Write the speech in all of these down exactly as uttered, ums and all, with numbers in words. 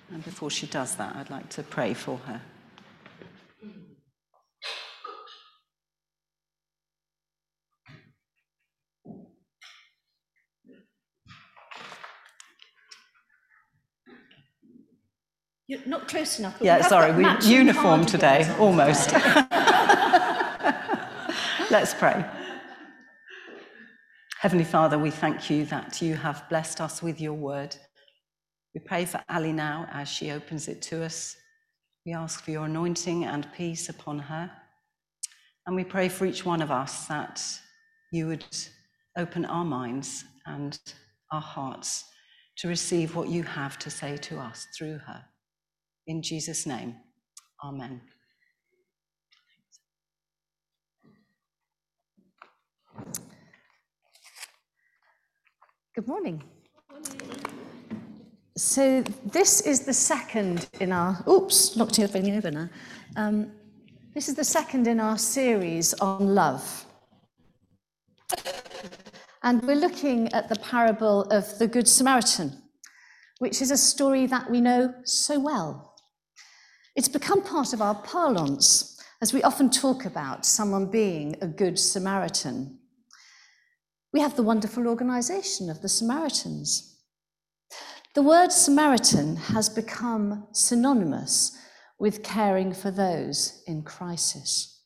And before she does that, I'd like to pray for her. You're not close enough. Yeah, we sorry, we're uniform today, almost. Let's pray. Heavenly Father, we thank you that you have blessed us with your word. We pray for Ali now as she opens it to us. We ask for your anointing and peace upon her. And we pray for each one of us that you would open our minds and our hearts to receive what you have to say to us through her. In Jesus' name, amen. Good morning. So this is the second in our, oops, knocked everything over now. Um, this is the second in our series on love. And we're looking at the parable of the Good Samaritan, which is a story that we know so well. It's become part of our parlance, as we often talk about someone being a good Samaritan. We have the wonderful organisation of the Samaritans. The word Samaritan has become synonymous with caring for those in crisis.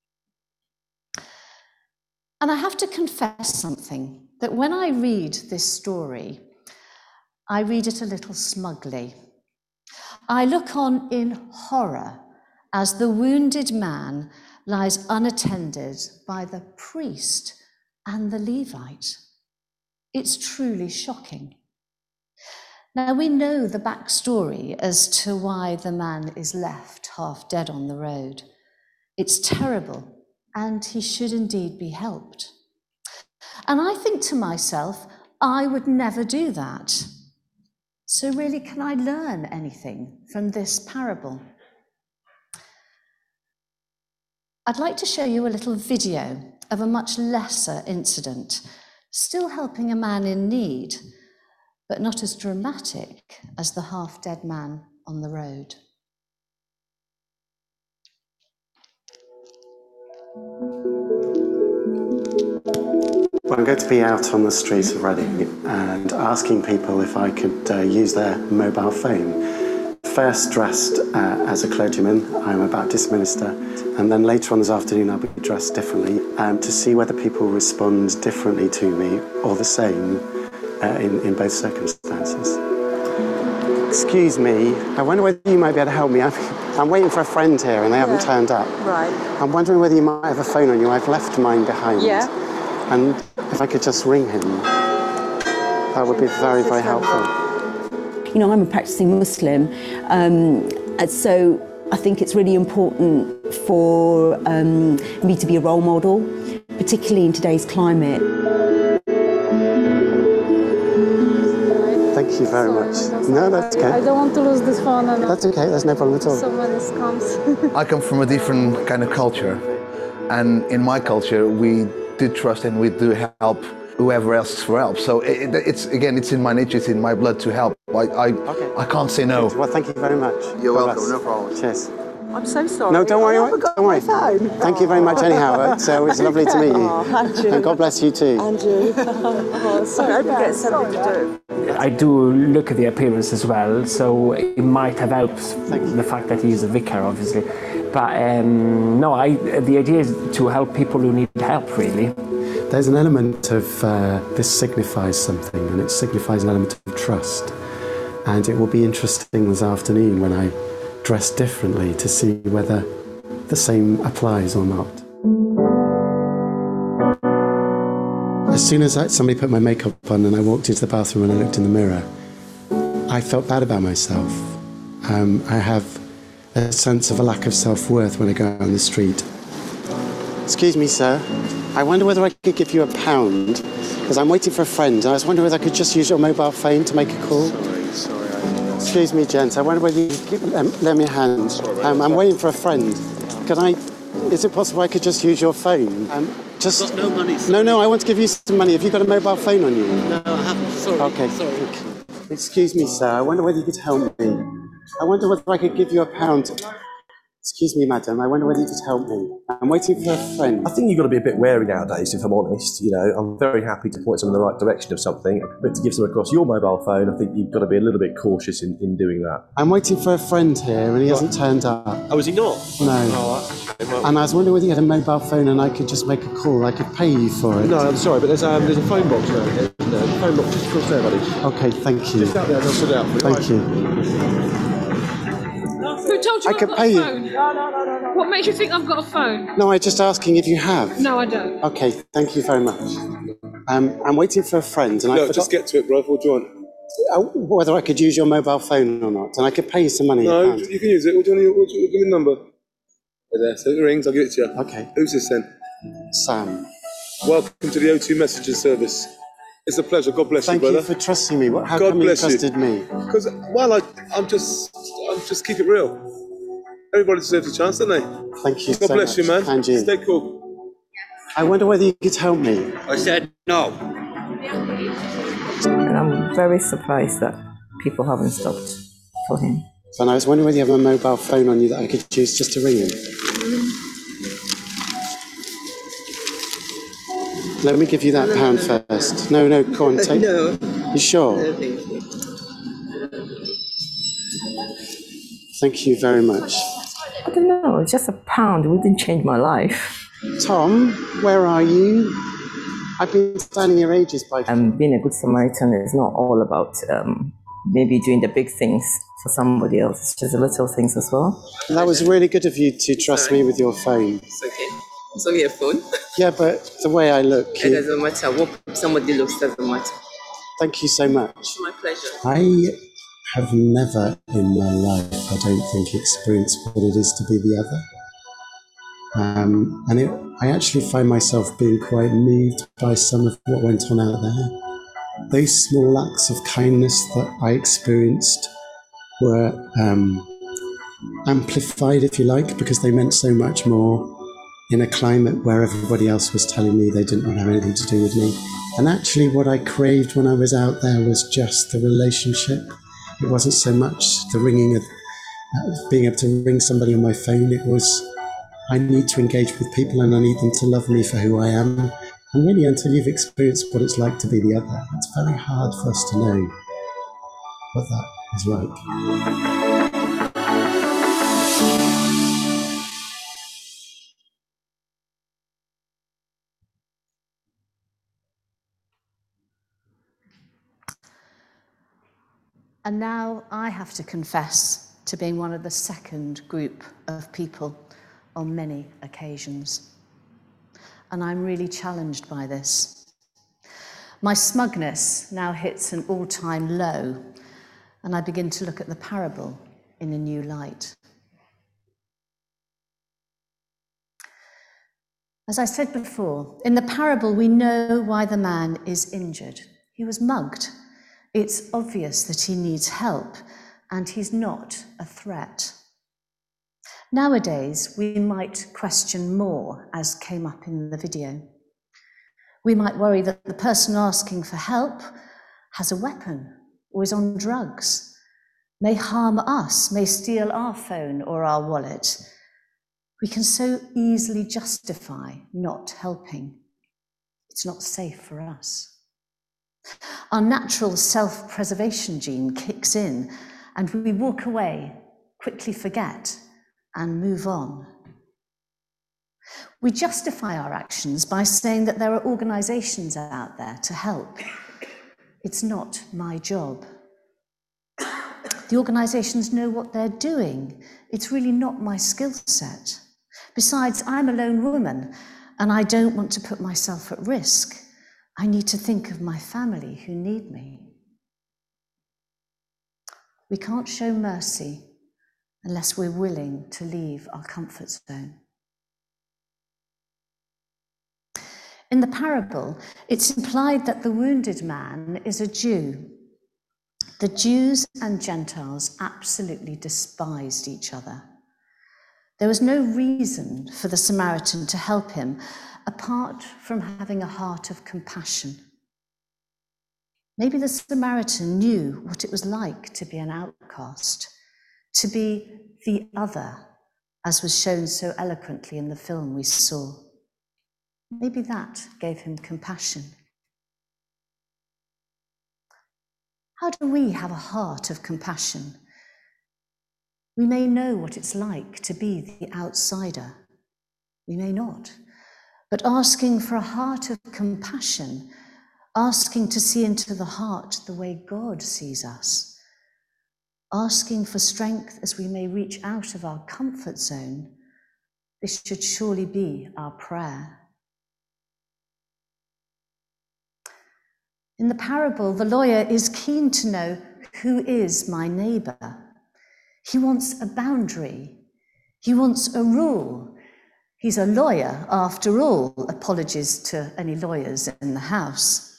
And I have to confess something, that when I read this story, I read it a little smugly. I look on in horror as the wounded man lies unattended by the priest and the Levite. It's truly shocking. Now, we know the backstory as to why the man is left half dead on the road. It's terrible, and he should indeed be helped. And I think to myself, I would never do that. So really, can I learn anything from this parable? I'd like to show you a little video of a much lesser incident, still helping a man in need, but not as dramatic as the half-dead man on the road. Well, I'm going to be out on the streets of Reading and asking people if I could uh, use their mobile phone. First dressed uh, as a clergyman, I'm a Baptist minister, and then later on this afternoon I'll be dressed differently um, to see whether people respond differently to me or the same uh, in, in both circumstances. Excuse me, I wonder whether you might be able to help me. I'm, I'm waiting for a friend here and they haven't yeah. turned up. Right. I'm wondering whether you might have a phone on you. I've left mine behind. Yeah. And if I could just ring him, that would be very, very helpful. You know, I'm a practicing Muslim, um, and so I think it's really important for um, me to be a role model, particularly in today's climate. Thank you very much. No, that's okay. I don't want to lose this phone. And that's okay, there's no problem at all. Someone else comes. I come from a different kind of culture, and in my culture, we do trust and we do help whoever asks for help. So it, it's again, it's in my nature, it's in my blood to help. I I, okay. I can't say no. Well, thank you very much. You're God welcome. bless. No problem. Cheers. I'm so sorry. No, don't worry. I forgot don't worry. my phone. Thank you very much anyhow. So it's lovely to meet you. Oh, Andrew. And God bless you too. Andrew. Oh, sorry, I hope you get something to do. I do look at the appearance as well, so it might have helped the fact that he is a vicar, obviously. But um, no, I, the idea is to help people who need help, really. There's an element of uh, this signifies something, and it signifies an element of trust. And it will be interesting this afternoon when I dress differently to see whether the same applies or not. As soon as I, somebody put my makeup on and I walked into the bathroom and I looked in the mirror, I felt bad about myself. Um, I have a sense of a lack of self-worth when I go out on the street. Excuse me, sir. I wonder whether I could give you a pound, because I'm waiting for a friend, and I was wondering whether I could just use your mobile phone to make a call. Sorry, sorry. I... Excuse me, gents. I wonder whether you could give, um, lend me a hand. Um, I'm waiting for a friend. Can I... Is it possible I could just use your phone? Um, just... I've got no money, sir. No, no, I want to give you some money. Have you got a mobile phone on you? No, I haven't. Sorry. Okay. Sorry. Excuse me, sir. I wonder whether you could help me. I wonder whether I could give you a pound. Excuse me, madam, I wonder whether you could help me. I'm waiting for a friend. I think you've got to be a bit wary nowadays, if I'm honest. You know, I'm very happy to point someone in the right direction of something, but to give someone across your mobile phone, I think you've got to be a little bit cautious in, in doing that. I'm waiting for a friend here and he hasn't turned up. Oh, is he not? No. Oh, okay, well. And I was wondering whether you had a mobile phone and I could just make a call. I could pay you for it. No, I'm sorry, but there's, um, there's a phone box around here. No, the phone box is across there, buddy. Okay, thank you. Just out there, I'll sort it out for you. Thank right? you. Who told you I I've could got pay a you. phone? No, no, no, no, no. What makes you think I've got a phone? No, I'm just asking if you have. No, I don't. Okay, thank you very much. Um, I'm waiting for a friend and I No, forgot just get to it, bro. What do you want? uh, whether I could use your mobile phone or not, and I could pay you some money. No, a pound. you can use it. What do you want? What do you, give me the number. Right there. So it rings, I'll give it to you. Okay. Who's this then? Sam. Welcome to the O two Messenger service. It's a pleasure. God bless Thank you, brother. you for trusting me. What, how God come you bless you. trusted me? Because, well, I, I'm just, I'm just keep it real. Everybody deserves a chance, don't they? Thank you God so bless much. you, man. And you. Stay cool. I wonder whether you could help me. I said no. And I'm very surprised that people haven't stopped for him. And I was wondering whether you have a mobile phone on you that I could use just to ring him. Let me give you that pound first. No, no, go on, take. No. You sure? No, thank you. Thank you very much. I don't know, it's just a pound. It wouldn't change my life. Tom, where are you? I've been standing here ages by. Um, being a good Samaritan is not all about um, maybe doing the big things for somebody else. It's just the little things as well. That was really good of you to trust me with your phone. It's okay. It's only a phone. Yeah, but the way I look, It you, doesn't matter. What somebody looks doesn't matter. thank you so much. It's my pleasure. I have never in my life, I don't think, experienced what it is to be the other. Um, and it, I actually find myself being quite moved by some of what went on out there. Those small acts of kindness that I experienced were um, amplified, if you like, because they meant so much more in a climate where everybody else was telling me they didn't want to have anything to do with me. And actually what I craved when I was out there was just the relationship. It wasn't so much the ringing of uh, being able to ring somebody on my phone. It was, I need to engage with people and I need them to love me for who I am. And really, until you've experienced what it's like to be the other, it's very hard for us to know what that is like. And now I have to confess to being one of the second group of people on many occasions. And I'm really challenged by this. My smugness now hits an all-time low, and I begin to look at the parable in a new light. As I said before, in the parable we know why the man is injured. He was mugged. It's obvious that he needs help, and he's not a threat. Nowadays, we might question more, as came up in the video. We might worry that the person asking for help has a weapon or is on drugs, may harm us, may steal our phone or our wallet. We can so easily justify not helping. It's not safe for us. Our natural self-preservation gene kicks in and we walk away, quickly forget, and move on. We justify our actions by saying that there are organisations out there to help. It's not my job. The organisations know what they're doing. It's really not my skill set. Besides, I'm a lone woman and I don't want to put myself at risk. I need to think of my family who need me. We can't show mercy unless we're willing to leave our comfort zone. In the parable, it's implied that the wounded man is a Jew. The Jews and Gentiles absolutely despised each other. There was no reason for the Samaritan to help him apart from having a heart of compassion. Maybe the Samaritan knew what it was like to be an outcast, to be the other, as was shown so eloquently in the film we saw. Maybe that gave him compassion. How do we have a heart of compassion? We may know what it's like to be the outsider. We may not. But asking for a heart of compassion, asking to see into the heart the way God sees us, asking for strength as we may reach out of our comfort zone, this should surely be our prayer. In the parable, the lawyer is keen to know, who is my neighbour? He wants a boundary. He wants a rule. He's a lawyer, after all. Apologies to any lawyers in the house.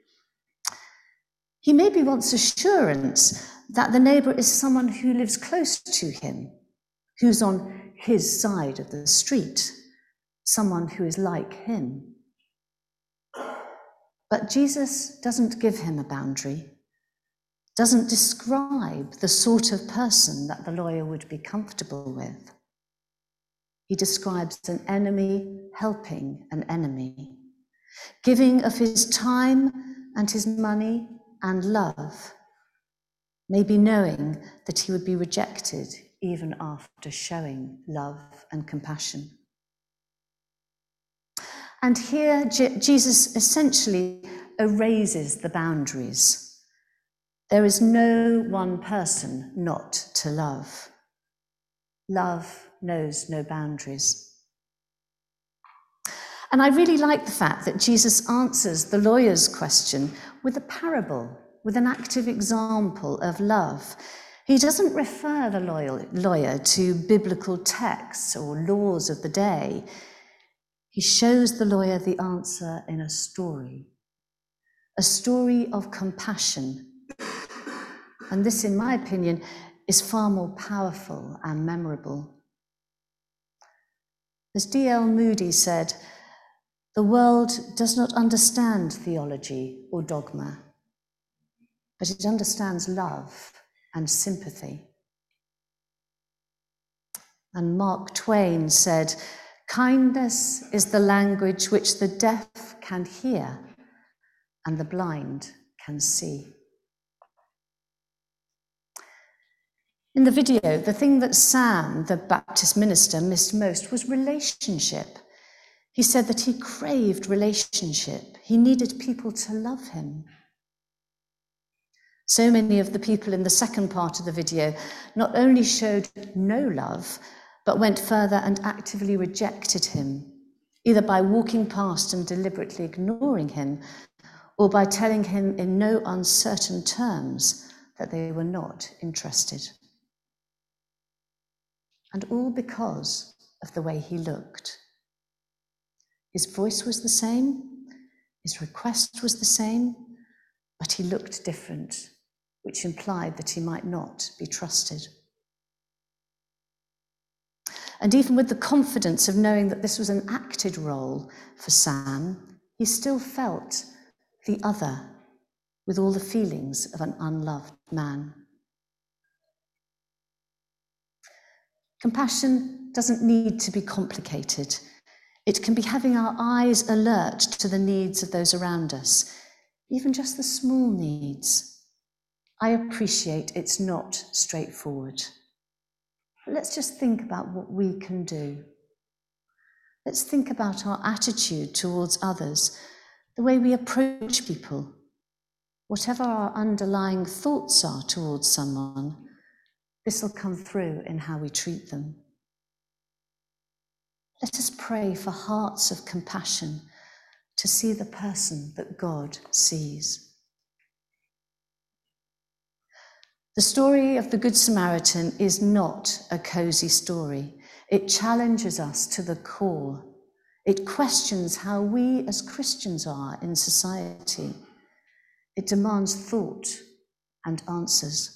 He maybe wants assurance that the neighbour is someone who lives close to him, who's on his side of the street, someone who is like him. But Jesus doesn't give him a boundary, doesn't describe the sort of person that the lawyer would be comfortable with. He describes an enemy helping an enemy, giving of his time and his money and love, maybe knowing that he would be rejected even after showing love and compassion. And here Je- Jesus essentially erases the boundaries. There is no one person not to love. Love knows no boundaries. And I really like the fact that Jesus answers the lawyer's question with a parable, with an active example of love. He doesn't refer the lawyer to biblical texts or laws of the day. He shows the lawyer the answer in a story, a story of compassion. And this, in my opinion, is far more powerful and memorable. As D L Moody said, the world does not understand theology or dogma, but it understands love and sympathy. And Mark Twain said, kindness is the language which the deaf can hear and the blind can see. In the video, the thing that Sam, the Baptist minister, missed most was relationship. He said that he craved relationship. He needed people to love him. So many of the people in the second part of the video not only showed no love, but went further and actively rejected him, either by walking past and deliberately ignoring him, or by telling him in no uncertain terms that they were not interested. And all because of the way he looked. His voice was the same, his request was the same, but he looked different, which implied that he might not be trusted. And even with the confidence of knowing that this was an acted role for Sam, he still felt the other with all the feelings of an unloved man. Compassion doesn't need to be complicated. It can be having our eyes alert to the needs of those around us, even just the small needs. I appreciate it's not straightforward. But let's just think about what we can do. Let's think about our attitude towards others, the way we approach people. Whatever our underlying thoughts are towards someone, this will come through in how we treat them. Let us pray for hearts of compassion to see the person that God sees. The story of the Good Samaritan is not a cozy story. It challenges us to the core. It questions how we as Christians are in society. It demands thought and answers.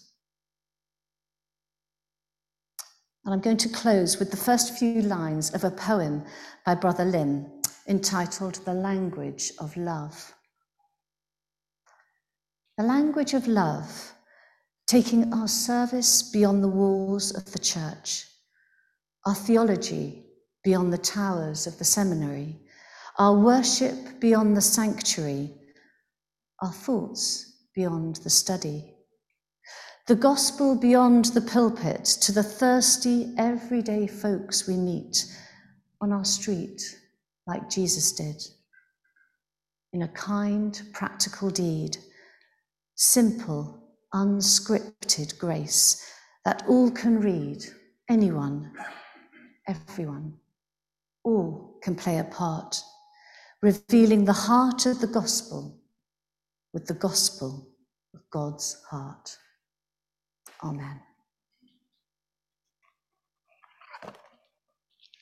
And I'm going to close with the first few lines of a poem by Brother Lim entitled The Language of Love. The language of love taking our service beyond the walls of the church, our theology beyond the towers of the seminary, our worship beyond the sanctuary, our thoughts beyond the study, the gospel beyond the pulpit to the thirsty, everyday folks we meet on our street, like Jesus did, in a kind, practical deed, simple, unscripted grace that all can read, anyone, everyone, all can play a part, revealing the heart of the gospel with the gospel of God's heart. Amen.